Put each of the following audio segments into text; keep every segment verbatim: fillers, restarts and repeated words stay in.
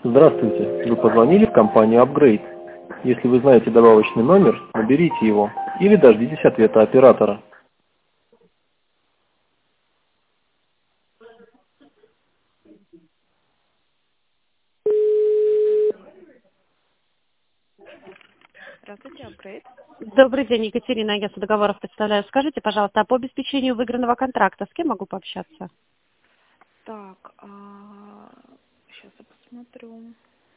Здравствуйте, вы позвонили в компанию Upgrade. Если вы знаете добавочный номер, наберите его или дождитесь ответа оператора. Здравствуйте, Апгрейд. Добрый день, Екатерина, агентство договоров представляю. Скажите, пожалуйста, а по обеспечению выигранного контракта с кем могу пообщаться? Так, а, сейчас я посмотрю.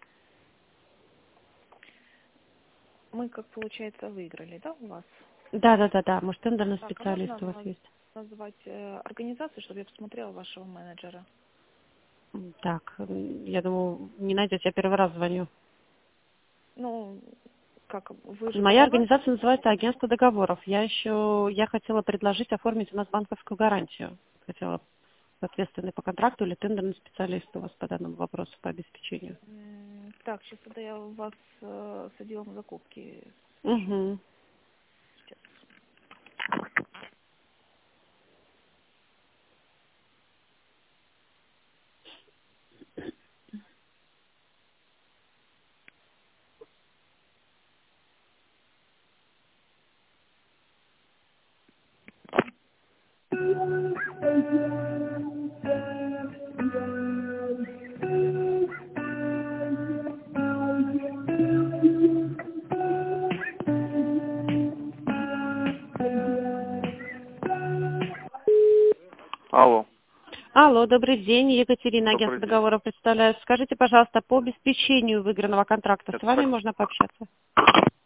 Мы, как получается, выиграли, да, у вас? Да, да, да, да. Может, тендерный Так, а специалист можно у вас наз- есть? назвать э, организацию, чтобы я посмотрела вашего менеджера? М, Так, м, я думаю, не найдете, я первый раз звоню. Ну, как, вы же Моя продавали? организация называется агентство договоров. Я еще, я хотела предложить оформить у нас банковскую гарантию. Хотела, соответственно, по контракту или тендерный специалист у вас по данному вопросу по обеспечению. М, Так, сейчас тогда я у вас э, с отделом закупки свяжусь. Угу. Сейчас. Алло, Алло, добрый день, Екатерина, добрый агентство день. договоров представляю. Скажите, пожалуйста, по обеспечению выигранного контракта с Это вами так, можно пообщаться?